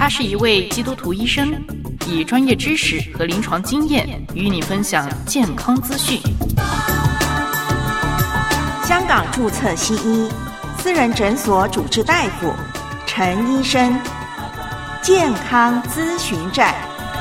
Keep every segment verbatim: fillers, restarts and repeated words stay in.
他是一位基督徒医生，以专业知识和临床经验与你分享健康资讯。 香港注册西医私人诊所主治大夫陈医生，健康咨询站。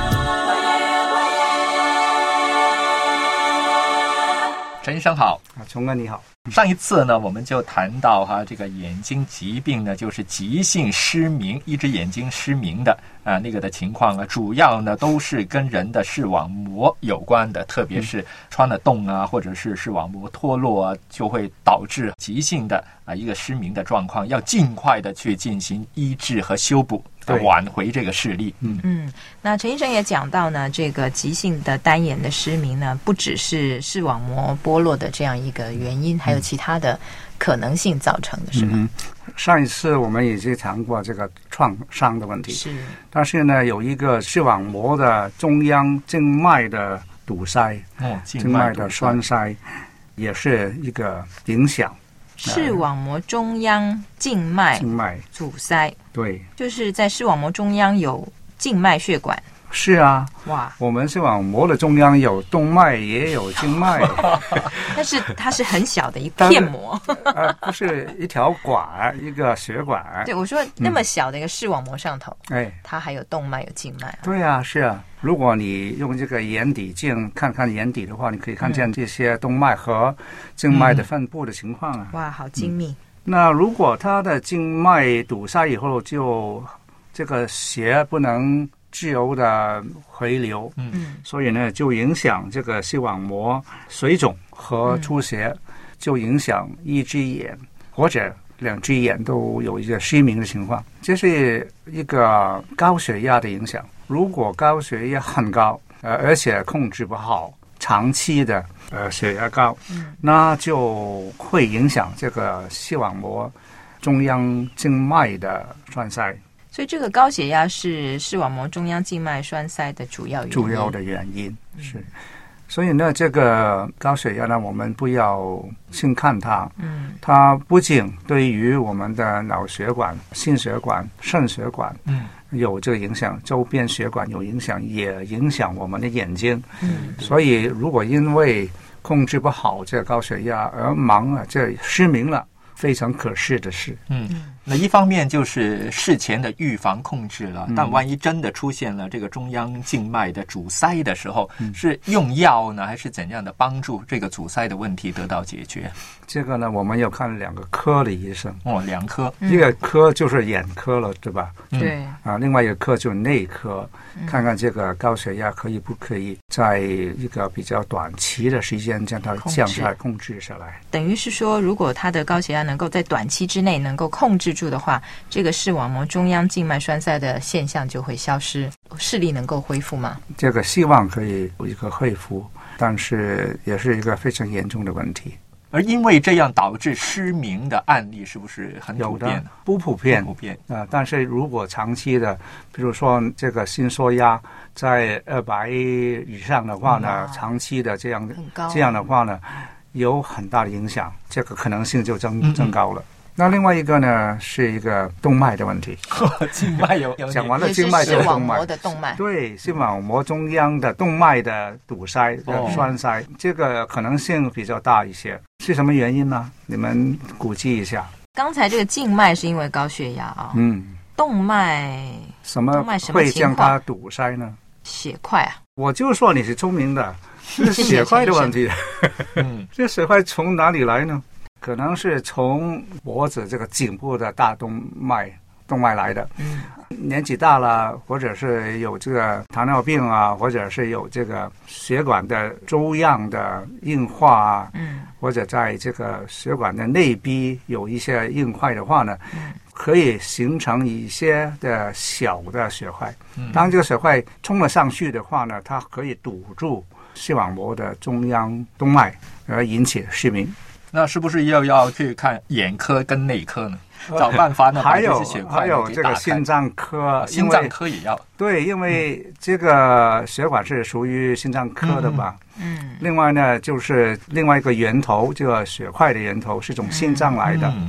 陈医生好。 崇恩你好。 上一次呢，我们就谈到哈，这个眼睛疾病呢，就是急性失明，一只眼睛失明的啊、呃，那个的情况啊，主要呢都是跟人的视网膜有关的，特别是穿了洞啊，或者是视网膜脱落啊，就会导致急性的啊一个失明的状况，要尽快的去进行医治和修补。挽回这个视力。 嗯嗯，那陈医生也讲到呢，这个急性的单眼的失明呢，不只是视网膜剥落的这样一个原因，还有其他的可能性造成的，是吗？ 嗯，上一次我们已经谈过这个创伤的问题， 是。 但是呢，有一个视网膜的中央静脉的堵塞， 哦， 静脉的栓塞，也是一个影响。 视网膜中央静脉静脉阻塞， 对， 就是在视网膜中央有静脉血管。 是啊， 哇， 我们视网膜的中央有动脉也有静脉， 但是它是很小的一片膜， 呃，不是一条管，一个血管。 对，我说那么小的一个视网膜上头， 哎、嗯， 它还有动脉有静脉、啊。 对啊，是啊。如果你用这个眼底镜看看眼底的话，你可以看见这些动脉和静脉的分布的情况啊。 嗯、哇，好精密、嗯。 那如果它的静脉堵塞以后，就这个血不能自由的回流，嗯，所以呢，就影响这个视网膜水肿和出血，嗯、就影响一只眼或者两只眼都有一个失明的情况。这是一个高血压的影响。如果高血压很高，呃，而且控制不好，长期的呃血压高，嗯，那就会影响这个视网膜中央静脉的栓塞。 所以这个高血压是视网膜中央静脉栓塞的主要原因。 主要的原因是，嗯、所以呢，这个高血压呢，我们不要轻看它。嗯，它不仅对于我们的脑血管、心血管、肾血管，嗯，有这个影响，周边血管有影响，也影响我们的眼睛。嗯，所以如果因为控制不好这个高血压而盲了，这失明了，非常可惜的事。 嗯。那一方面就是事前的预防控制了，但万一真的出现了这个中央静脉的阻塞的时候，嗯、是用药呢，还是怎样的帮助这个阻塞的问题得到解决？ 这个呢，我们要看两个科的医生。 哦，两科， 一个科就是眼科了，对吧？ 对、 嗯。啊，另外一个科就是内科，嗯、看看这个高血压可以不可以在一个比较短期的时间将它降下来、控制下来。 等于是说，如果他的高血压能够在短期之内能够控制住的话，这个视网膜中央静脉栓塞的现象就会消失，视力能够恢复吗？ 这个希望可以有一个恢复，但是也是一个非常严重的问题。 而因为这样导致失明的案例是不是很普遍？ 有的，不普遍， 不普遍啊、呃。但是如果长期的，比如说这个心缩压在二百以上的话呢，嗯、长期的这样这样的话呢，有很大的影响，这个可能性就增增高了。嗯嗯那另外一个呢，是一个动脉的问题。 静脉有讲完了，静脉就是动脉的动脉。 对，视网膜中央的动脉的堵塞、的栓塞，哦、这个可能性比较大一些。是什么原因呢？你们估计一下。 刚才这个静脉是因为高血压啊。 嗯。 动脉什么会将它堵塞呢？ 血块啊。 我就说你是聪明的，是血块的问题。嗯，这血块从哪里来呢？可能是从脖子这个颈部的大动脉动脉来的。嗯，年纪大了，或者是有这个糖尿病啊，或者是有这个血管的粥样的硬化啊，嗯，或者在这个血管的内壁有一些硬块的话呢，嗯，可以形成一些的小的血块。嗯，当这个血块冲了上去的话呢，它可以堵住视网膜的中央动脉，而引起失明。 那是不是又要去看眼科跟内科呢？找办法呢？ 还有还有这个心脏科， 心脏科也要对，因为这个血管是属于心脏科的吧。嗯。另外呢，就是另外一个源头，这个血块的源头是从心脏来的。嗯。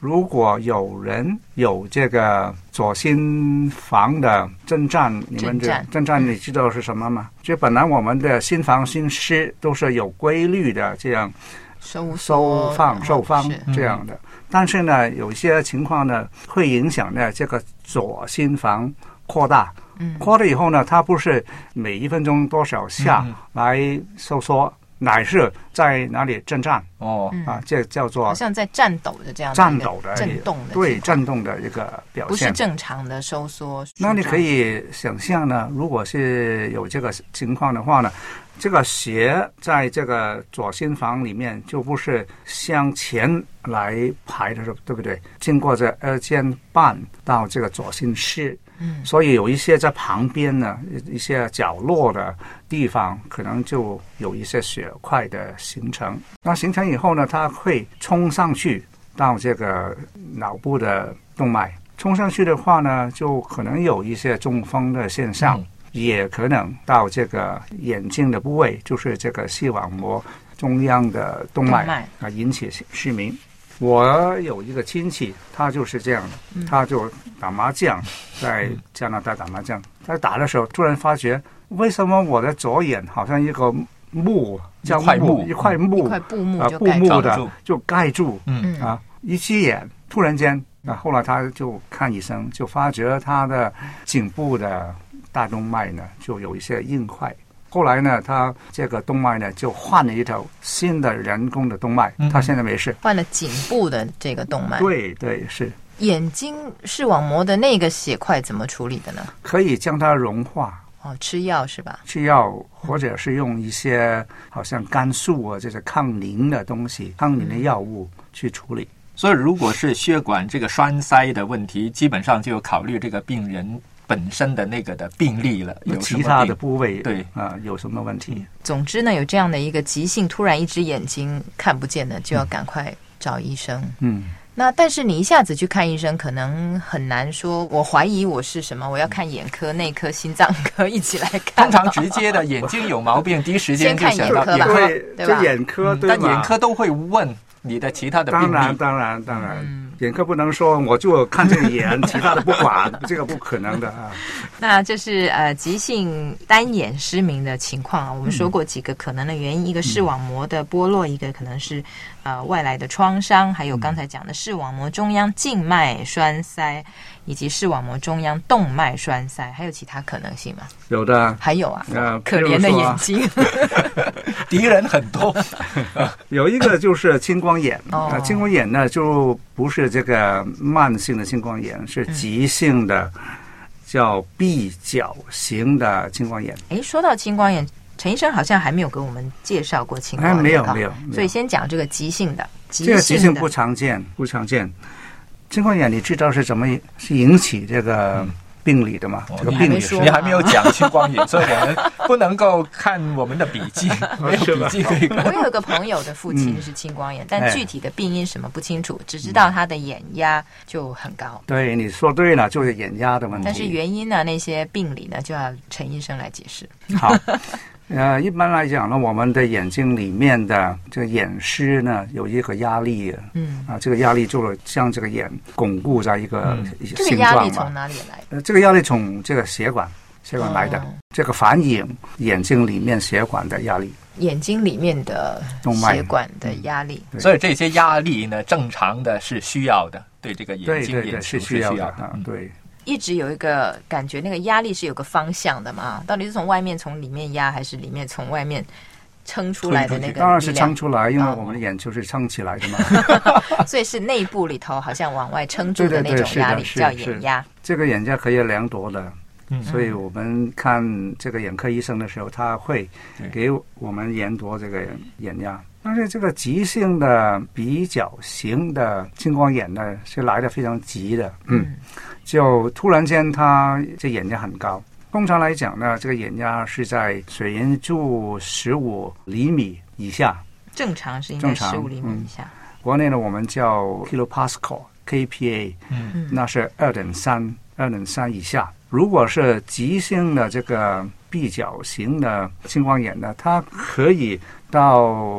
如果有人有这个左心房的征战，你们这征战你知道是什么吗？就本来我们的心房心室都是有规律的这样收收放收放这样的，但是呢有一些情况呢会影响呢这个左心房扩大，嗯，扩大以后呢，它不是每一分钟多少下来收缩，嗯、乃是在哪里震颤哦啊，这叫做好像在颤抖的这样颤抖的震动的， 对震动的一个表现， 不是正常的收缩。 那你可以想象呢，如果是有这个情况的话呢，这个血在这个左心房里面就不是向前来排的，对不对？经过这二尖瓣到这个左心室。嗯，所以有一些在旁边呢，一些角落的地方，可能就有一些血块的形成。那形成以后呢，它会冲上去到这个脑部的动脉。冲上去的话呢，就可能有一些中风的现象，嗯、也可能到这个眼睛的部位，就是这个视网膜中央的动脉啊，引起失明。我有一个亲戚，他就是这样的，他就打麻将，在加拿大打麻将，他打的时候突然发觉，为什么我的左眼好像一个幕，叫幕，一块幕， 一块布幕啊，布幕的就盖住，嗯啊，一只眼突然间啊，后来他就看医生，就发觉他的颈部的大动脉呢，就有一些硬块。后来呢，他这个动脉呢就换了一条新的人工的动脉，嗯、他现在没事。 换了颈部的这个动脉。 对对是。 眼睛视网膜的那个血块怎么处理的呢？ 可以将它融化。 哦，吃药是吧？ 吃药，或者是用一些好像肝素啊，这些抗凝的东西、抗凝的药物去处理。 所以，如果是血管这个栓塞的问题，基本上就考虑这个病人本身的那个的病例了，有其他的部位对啊、呃、有什么问题？ 总之呢，有这样的一个急性，突然一只眼睛看不见的，就要赶快找医生。嗯，那但是你一下子去看医生，可能很难说，我怀疑我是什么，我要看眼科、内科、心脏科一起来看。 通常直接的眼睛有毛病，第一时间就想到眼科吧， 对， 对吧？ 眼科，对吧？ 但眼科都会问你的其他的病例。 当然，当然，当然。嗯，眼科不能说我就看这个眼，其他的不管，这个不可能的啊。 那这是呃急性单眼失明的情况啊。我们说过几个可能的原因，嗯、一个视网膜的剥落，一个可能是呃外来的创伤，还有刚才讲的视网膜中央静脉栓塞，以及视网膜中央动脉栓塞，还有其他可能性吗？ 有的， 还有啊， 呃、 可怜的眼睛， 敌人很多。 有一个就是青光眼， 哦呃、青光眼呢就不是这个慢性的青光眼，是急性的，嗯、叫闭角型的青光眼。 哎，说到青光眼，陈医生好像还没有给我们介绍过青光眼， 哎、没有没有， 所以先讲这个急性的。急性的这个急性不常见，不常见。青光眼你知道是怎么是引起这个病理的吗？ 嗯、 这个病理是你还没有讲青光眼，所以我们不能够看我们的笔记，没有笔记可以看。 我有一个朋友的父亲是青光眼，嗯、但具体的病因什么不清楚，只知道他的眼压就很高。 对，你说对了，就是眼压的问题。 但是原因呢，那些病理呢，就要陈医生来解释。 好。呃，一般来讲呢，我们的眼睛里面的这个眼丝呢，有一个压力，嗯，啊，这个压力就是将这个眼巩固在一个形状嘛。 这个压力从哪里来的？ 呃，这个压力从这个血管血管来的，哦、这个反映眼睛里面血管的压力。 眼睛里面的血管的压力， 嗯、所以这些压力呢，正常的是需要的，对这个眼睛眼球是需要的， 啊、对。 一直有一个感觉，那个压力是有个方向的嘛？到底是从外面从里面压，还是里面从外面撑出来的那个？ 当然是撑出来，因为我们的眼球是撑起来的嘛。 所以是内部里头好像往外撑住的那种压力， 对对对叫眼压。 这个眼压可以量度的，嗯、所以我们看这个眼科医生的时候，他会给我们量度这个眼压。但是这个急性的比较型的青光眼呢，是来的非常急的，嗯。就突然间他这眼压很高，通常来讲呢，这个眼压是在水银柱十五厘米以下， 正常是应该十五厘米以下。 嗯、国内呢我们叫 kilopascal K P A， 嗯，那是二点三二点三以下。如果是急性的这个闭角型的青光眼呢，它可以到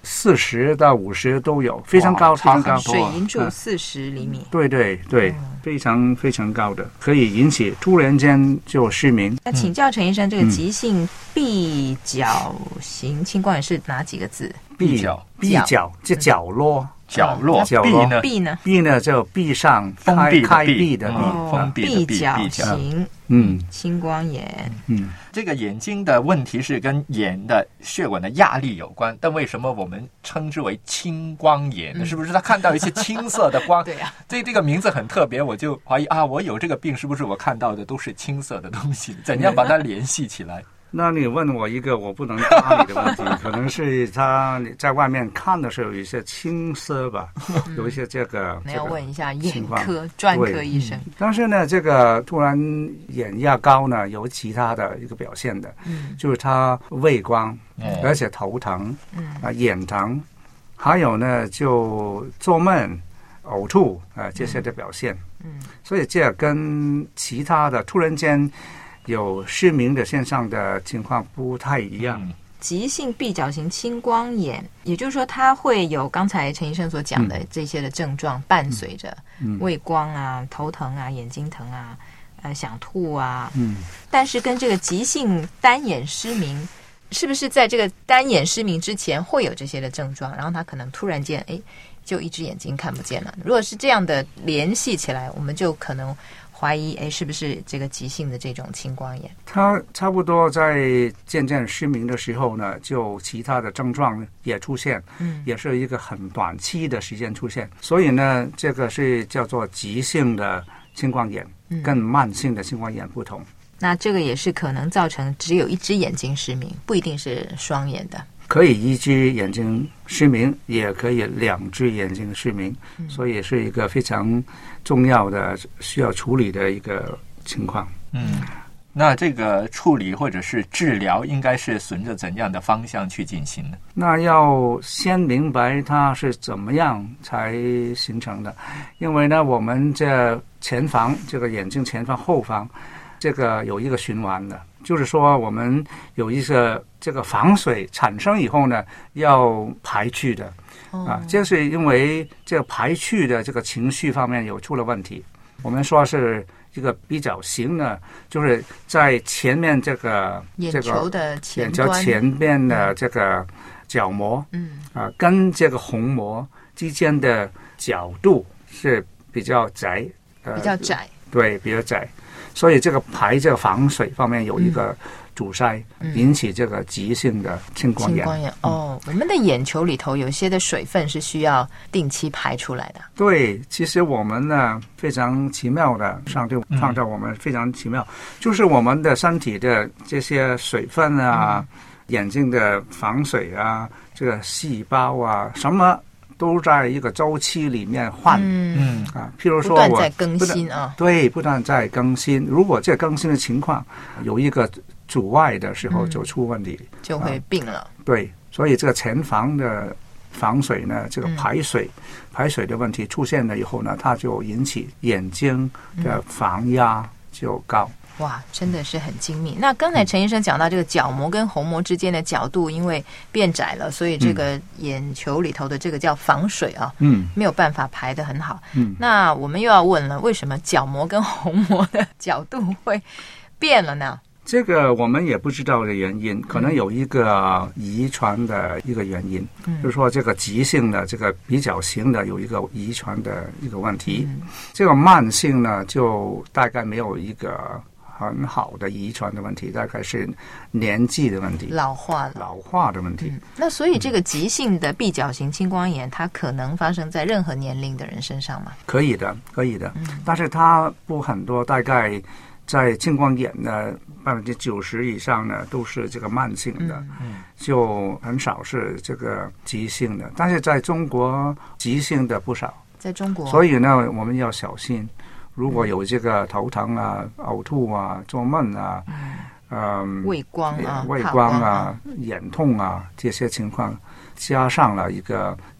四十到五十都有，非常高，非常高。 水银柱四十厘米。 对对对，嗯、非常非常高的，可以引起突然间就失明。 那请教陈医生，这个急性闭角型青光眼是哪几个字？ 闭角，闭角，这角落。 角落， 角落， 闭呢？ 闭呢就闭上，开开闭的闭， 封闭的闭角型， 嗯， 青光眼， 嗯， 这个眼睛的问题是跟眼的血管的压力有关，但为什么我们称之为青光眼呢？嗯、是不是他看到一些青色的光？ 对呀、啊， 所以这个名字很特别，我就怀疑啊，我有这个病，是不是我看到的都是青色的东西？怎样把它联系起来？ 那你问我一个我不能答你的问题，可能是他在外面看的时候有一些青色吧，嗯、有一些这个。 那要问一下眼科专科医生。 嗯、但是呢，这个突然眼压高呢，有其他的一个表现的，嗯、就是他畏光，嗯、而且头疼，嗯、啊眼疼，还有呢就做梦、呕吐啊、呃、这些的表现。嗯，所以这跟其他的突然间有失明的现象的情况不太一样。 嗯、急性闭角型青光眼，也就是说它会有刚才陈医生所讲的这些的症状伴随着，嗯、畏光啊、头疼啊、眼睛疼啊、呃想吐啊。嗯，但是跟这个急性单眼失明，是不是在这个单眼失明之前会有这些的症状，然后他可能突然间哎就一只眼睛看不见了？如果是这样的联系起来，我们就可能怀疑，哎，是不是这个急性的这种青光眼？ 他差不多在渐渐失明的时候呢，就其他的症状也出现，嗯，也是一个很短期的时间出现，所以呢，这个是叫做急性的青光眼，嗯、跟慢性的青光眼不同。 那这个也是可能造成只有一只眼睛失明，不一定是双眼的。 可以一只眼睛失明，也可以两只眼睛失明，嗯、所以是一个非常重要的需要处理的一个情况。 嗯，那这个处理或者是治疗应该是顺着怎样的方向去进行呢？ 那要先明白它是怎么样才形成的，因为呢，我们这前方这个眼睛前方后方这个有一个循环的。就是说我们有一个这个防水产生以后呢，要排去的，哦、啊，这是因为这个排去的这个情绪方面有出了问题。我们说是一个比较型呢，就是在前面这个眼球的前眼球前边的这个角膜，嗯，啊，跟这个虹膜之间的角度是比较窄， 呃，比较窄， 对，比较窄。所以这个排这个防水方面有一个阻塞，嗯、引起这个急性的青光眼。 青光眼哦，嗯、我们的眼球里头有些的水分是需要定期排出来的。 对，其实我们呢非常奇妙的，上帝创造我们非常奇妙，嗯、就是我们的身体的这些水分啊，嗯、眼睛的防水啊，这个细胞啊，什么都在一个周期里面换，嗯啊，譬如说我不断在更新啊， 对，不断在更新。如果这更新的情况有一个阻碍的时候，就出问题，嗯、 就会病了、 啊。对，所以这个前方的防水呢，这个排水、嗯、排水的问题出现了以后呢，它就引起眼睛的防压就高。嗯哇，真的是很精密。那刚才陈医生讲到这个角膜跟虹膜之间的角度因为变窄了，所以这个眼球里头的这个叫防水啊，嗯，没有办法排得很好。嗯，那我们又要问了，为什么角膜跟虹膜的角度会变了呢？ 这个我们也不知道的原因，可能有一个遗传的一个原因，嗯、就是说这个急性的这个比较型的有一个遗传的一个问题，嗯、这个慢性呢就大概没有一个很好的遗传的问题，大概是年纪的问题， 老化了， 老化的问题。 嗯、那所以这个急性的闭角型青光眼，它可能发生在任何年龄的人身上吗？ 可以的，可以的，嗯、但是它不很多，大概在青光眼呢，百分之九十以上呢都是这个慢性的，嗯、就很少是这个急性的。但是在中国急性的不少， 在中国， 所以呢我们要小心。如果有这个头疼啊、呕吐啊、做梦啊、 嗯、畏光啊、 畏光啊、眼痛啊这些情况，加上了一个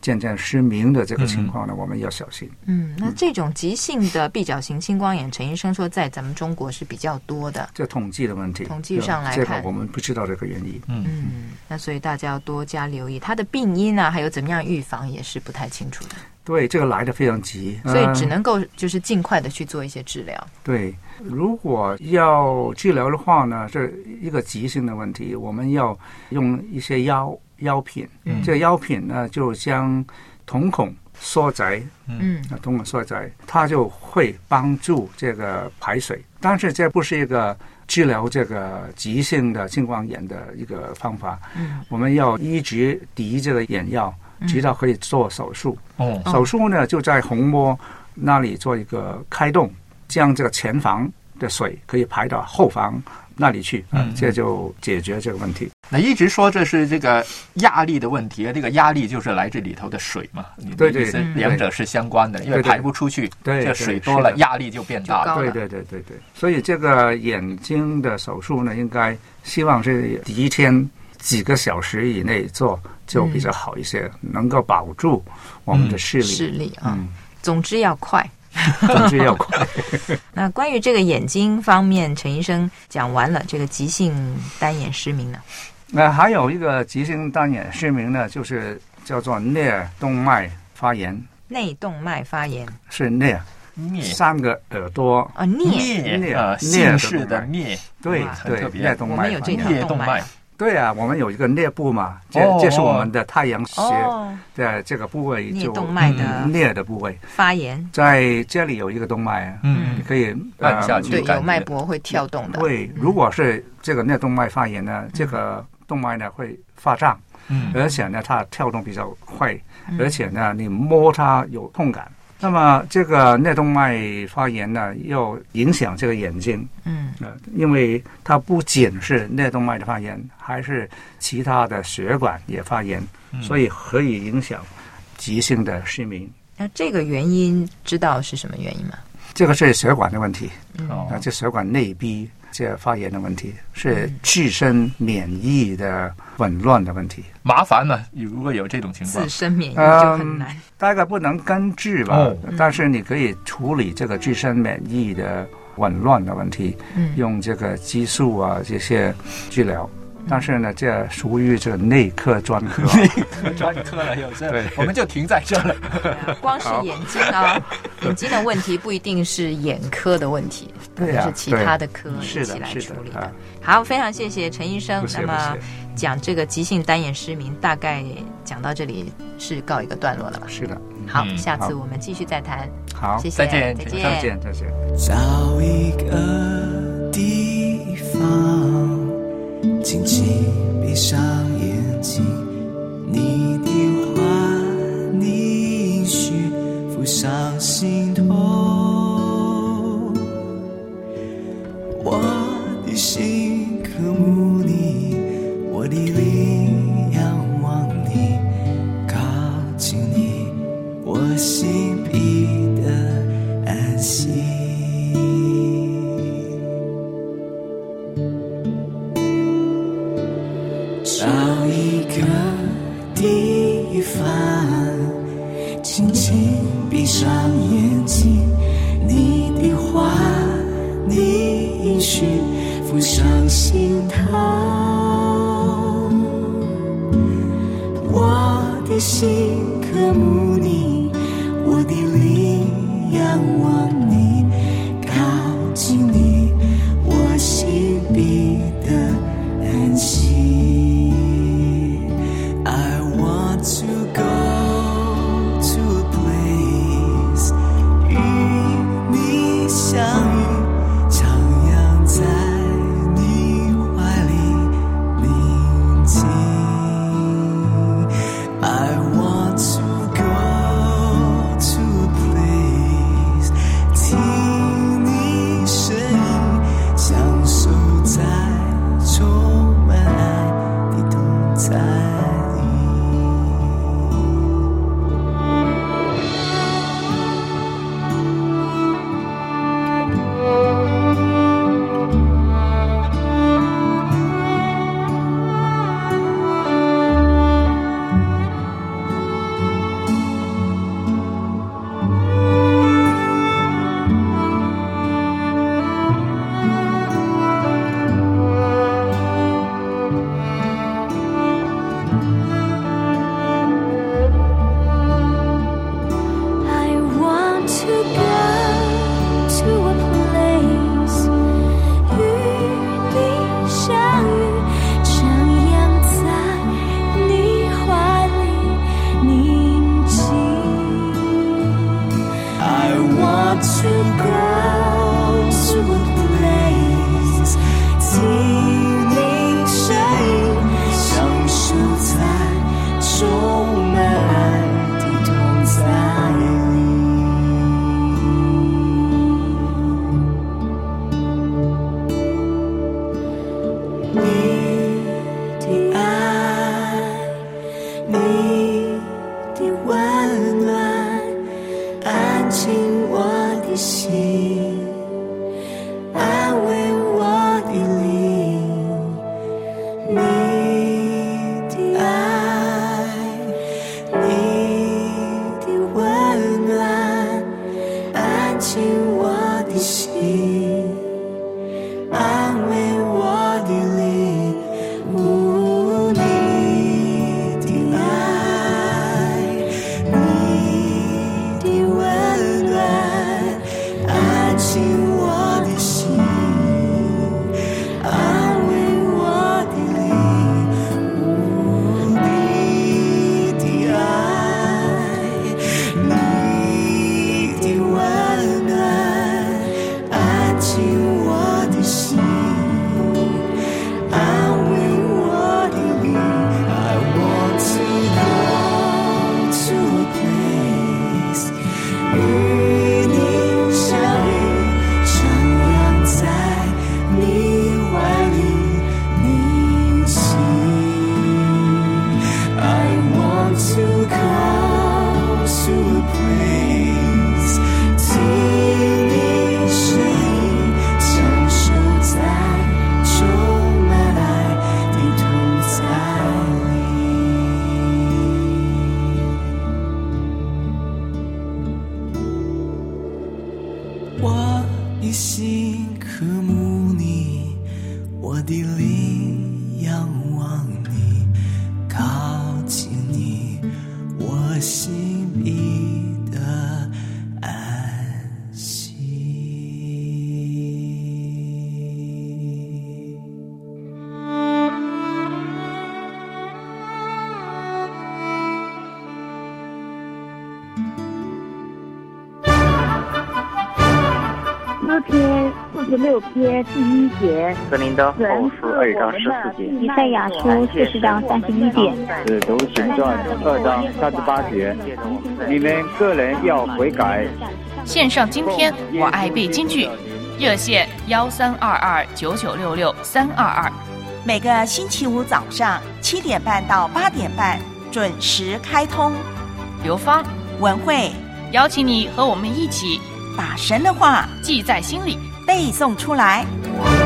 渐渐失明的这个情况呢，嗯、我们要小心。 嗯，那这种急性的闭角型青光眼，陈医生说在咱们中国是比较多的。 这统计的问题， 统计上来看， 这个我们不知道这个原因。 嗯嗯，那所以大家要多加留意它的病因啊，还有怎么样预防也是不太清楚的。 对，这个来得非常急， 所以只能够就是尽快的去做一些治疗。 嗯、对，如果要治疗的话呢，这一个急性的问题，我们要用一些药药品。嗯，这个药品呢，就将瞳孔缩窄，嗯，瞳孔缩窄，它就会帮助这个排水。但是这不是一个治疗这个急性的青光眼的一个方法。嗯，我们要一直滴这个眼药。直到可以做手术。哦，手术呢就在虹膜那里做一个开洞，将这个前房的水可以排到后房那里去，嗯，这就解决这个问题。 那一直说这是这个压力的问题，这个压力就是来自里头的水嘛？ 对对对， 两者是相关的，因为排不出去， 对， 这水多了，压力就变大了。 对对对对对，所以这个眼睛的手术呢，应该希望是第一天几个小时以内做就比较好一些，嗯、能够保住我们的视力。 视力啊，嗯，总之要快。 总之要快。 那关于这个眼睛方面，陈医生讲完了这个急性单眼失明呢？ 那还有一个急性单眼失明呢，就是叫做颞动脉发炎。 内动脉发炎是颞。三个耳朵啊，颞颞呃，姓氏的颞， 对对，颞动脉， 我们有这条动脉。 对啊，我们有一个颞部嘛，这、哦、这是我们的太阳穴的这个部位，就颞动脉的颞的部位发炎， 在这里有一个动脉，嗯，你可以按下去， 对，有脉搏会跳动的。 对，如果是这个颞动脉发炎呢，这个动脉呢会发胀，嗯，而且呢它跳动比较快，而且呢你摸它有痛感。那么这个颞动脉发炎呢，又影响这个眼睛，嗯，呃，因为它不仅是颞动脉的发炎，还是其他的血管也发炎，嗯、所以可以影响急性的失明。 那这个原因知道是什么原因吗？ 这个是血管的问题，嗯、啊，这血管内壁这发炎的问题，是自身免疫的紊乱的问题。 麻烦呢，如果有这种情况， 自身免疫就很难。 嗯、大概不能根治吧，哦、但是你可以处理这个自身免疫的紊乱的问题，嗯、用这个激素啊这些治疗。但是呢，这属于这个内科专科， 内科专科了，有这，我们就停在这了。 光是眼睛啊，眼睛的问题不一定是眼科的问题， 对呀， 是其他的科一起来处理的。好，非常谢谢陈医生。那么讲这个急性单眼失明，大概讲到这里是告一个段落了吧？ 是的。 好，下次我们继续再谈。 好， 谢谢， 再见， 再见， 再见，再见。 找一个地方。轻轻闭上眼睛，你的话你许浮上心头，我的心渴慕你，我的灵仰望你，靠近你，我心必得安息。找一个地方，轻轻闭上眼睛，你的话你应许浮上心头，我的心渴慕你，我的灵仰望你，靠近你，我心必得安息。To go to a place 与你相遇，徜徉在你怀里宁静。I want to go to a place 听你声一心渴慕你，我的灵仰望你，靠近你，我心必得安息。 诗篇四十六篇第一节， 格林的后书二章十四节， 以赛亚书四十章三十一节， 使徒行传二章三十八节，你们个人要悔改。 线上今天我爱背京剧，热线幺三二二九九六六三二二， 每个星期五早上七点半到八点半准时开通。 刘芳、 文慧邀请你和我们一起把神的话记在心里， 背诵出来。